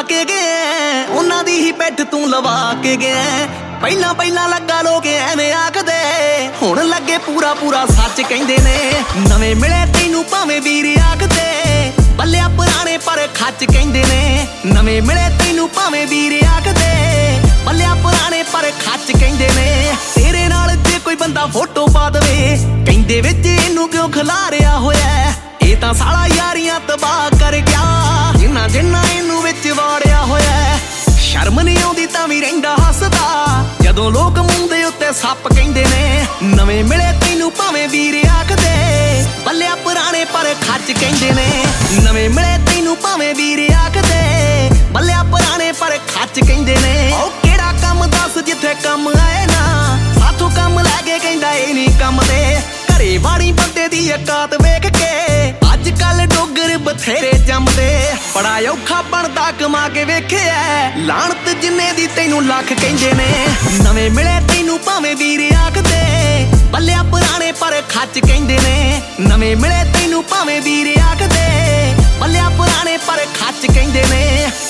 ਕੇ ਗਏ ਉਹਨਾਂ ਦੀ ਹੀ ਪੈਠ ਤੂੰ ਲਵਾ ਕੇ ਗਿਆ ਪਹਿਲਾਂ ਪਹਿਲਾਂ ਲੱਗਾ ਲੋਕ ਐਵੇਂ ਆਖਦੇ ਹੁਣ ਲੱਗੇ ਪੂਰਾ ਪੂਰਾ ਸੱਚ ਕਹਿੰਦੇ ਨੇ ਨਵੇਂ ਮਿਲੇ ਤੈਨੂੰ ਭਾਵੇਂ ਵੀਰ ਆਖਦੇ ਬੱਲਿਆ ਪੁਰਾਣੇ ਪਰ ਖੱਚ ਕਹਿੰਦੇ ਨੇ ਨਵੇਂ ਮਿਲੇ ਤੈਨੂੰ ਭਾਵੇਂ ਵੀਰ ਆਖਦੇ ਬੱਲਿਆ ਪੁਰਾਣੇ ਪਰ ਖੱਚ ਕਹਿੰਦੇ ਨੇ ਤੇਰੇ ਨਾਲ ਜੇ ਕੋਈ ਬੰਦਾ ਫੋਟੋ ਪਾ ਦਵੇ ਕਹਿੰਦੇ ਵਿੱਚ ਇਹਨੂੰ ਕਿਉਂ ਖਿਲਾਰਿਆ ਹੋਇਆ ਇਹ ਤਾਂ ਸਾਲਾ ਯਾਰੀਆਂ ਤਬਾਹ ਕਰ ਗਿਆ ਜਿੰਨਾ ਜਿੰਨਾ ਇਹਨੂੰ ਵਿੱਚ ਵਾੜਿਆ ਹੋਇਆ ਸ਼ਰਮ ਨਹੀਂ ਆਉਂਦੀ ਤਾਂ ਵੀ ਰਹਿੰਦਾ ਹੱਸਦਾ ਜਦੋਂ ਲੋਕ ਮੂੰਹ ਦੇ ਉੱਤੇ ਸੱਪ ਕਹਿੰਦੇ ਨੇ ਨਵੇਂ ਮਿਲੇ ਤੈਨੂੰ ਭਾਵੇਂ ਵੀਰ ਆਖਦੇ ਬੱਲਿਆ ਪੁਰਾਣੇ ਪਰ ਖੱਚ ਕਹਿੰਦੇ ਨੇ ਨਵੇਂ ਮਿਲੇ ਤੈਨੂੰ ਭਾਵੇਂ ਵੀਰ ਆਖਦੇ ਬੱਲਿਆ ਪੁਰਾਣੇ ਪਰ ਖੱਚ ਕਹਿੰਦੇ ਨੇ ਉਹ ਕਿਹੜਾ ਕੰਮ ਦੱਸ ਜਿੱਥੇ ਕੰਮ ਆਏ ਨਾ ਸਾਥੋਂ ਕੰਮ ਲੈ ਕੇ ਕਹਿੰਦਾ ਇਹ ਨਹੀਂ ਕੰਮ ਤੇ ਘਰੇ ਵਾੜੀ ਬੰਦੇ ਦੀ ਔਕਾਤ ਵੇਖ ਕੇ ਅੱਜ ਕੱਲ ਡੋਗਰ ਬਥੇਰੇ ਜੰਮਦੇ ਬੜਾ ਔਖਾ ਬਣਦਾ ਕਮਾ ਕੇ ਵੇਖਿਆ ਲਾਣਤ ਜਿੰਨੇ ਦੀ ਤੈਨੂੰ ਲੱਖ ਕਹਿੰਦੇ ਨੇ ਨਵੇਂ ਮਿਲੇ ਤੈਨੂੰ ਭਾਵੇਂ ਵੀਰ ਆਖਦੇ ਬੱਲਿਆ ਪੁਰਾਣੇ ਪਰ ਖੱਚ ਕਹਿੰਦੇ ਨੇ ਨਵੇਂ ਮਿਲੇ ਤੈਨੂੰ ਭਾਵੇਂ ਵੀਰ ਆਖਦੇ ਬੱਲਿਆ ਪੁਰਾਣੇ ਪਰ ਖੱਚ ਕਹਿੰਦੇ ਨੇ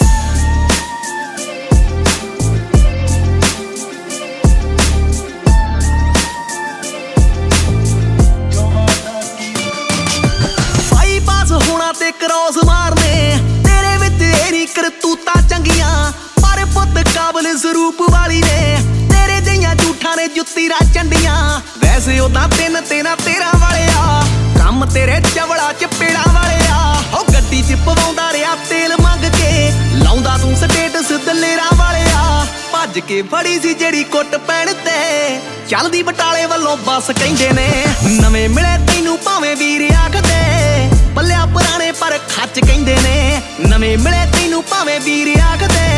ਤੇ ਕਰੋਸ ਮਾਰਨੇ ਤੇਰੇ ਵਿੱਚ ਏਰੀ ਕਰਤੂਤਾਂ ਚੰਗੀਆਂ ਪਰ ਪੁੱਤ ਕਾਬਲ ਸਰੂਪ ਵਾਲੀ ਨੇ ਤੇਰੇ ਜਿਹੀਆਂ ਝੂਠਾਂ ਨੇ ਜੁੱਤੀ ਰਾ ਚੰਡੀਆਂ ਵੈਸੇ ਉਹਦਾ ਤਿੰਨ ਤੇਰਾ ਵਾਲਿਆ ਕੰਮ ਤੇਰੇ ਚਵੜਾ ਚਪੇੜਾ ਵਾਲਿਆ ਉਹ ਗੱਡੀ 'ਚ ਪਵਾਉਂਦਾ ਰਿਆ ਤੇਲ ਮੰਗ ਕੇ ਲਾਉਂਦਾ ਤੂੰ ਸਟੇਟਸ ਦਲੇਰਾ ਵਾਲਿਆ ਭੱਜ ਕੇ ਫੜੀ ਸੀ ਜਿਹੜੀ ਕੁੱਟ ਪੈਣ ਤੇ ਚੱਲਦੀ ਬਟਾਲੇ ਵੱਲੋਂ ਬੱਸ ਕਹਿੰਦੇ ਨੇ ਨਵੇਂ ਮਿਲੇ ਤੈਨੂੰ ਭਾਵੇਂ ਵੀਰ ਆਖਦੇ ਬੱਲਿਆ ਪੁਰਾਣੇ ਪਰ ਖੱਚ ਕਹਿੰਦੇ ਨੇ ਨਵੇਂ ਮਿਲੇ ਤੈਨੂੰ ਭਾਵੇਂ ਵੀਰ ਆਖਦੇ